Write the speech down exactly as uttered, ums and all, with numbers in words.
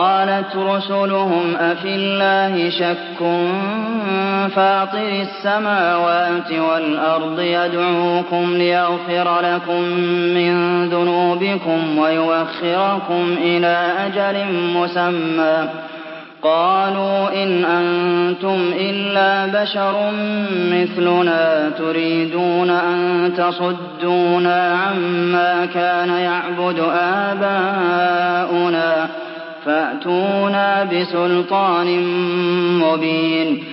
قَالَتْ رُسُلُهُمْ أَفِي اللَّهِ شَكٌّ فَاطِرِ السَّمَاوَاتِ وَالْأَرْضِ يَدْعُوكُمْ لِيَغْفِرَ لَكُم مِّن ذُنُوبِكُمْ وَيُؤَخِّرَكُمْ إِلَىٰ أَجَلٍ مُّسَمًّى ۚ قَالُوا إِنْ أَنتُمْ إِلَّا بَشَرٌ مِّثْلُنَا تُرِيدُونَ أَن تَصُدُّونَا عَمَّا كَانَ يَعْبُدُ آبَاؤُنَا فَأْتُونَا بِسُلْطَانٍ مُّبِينٍ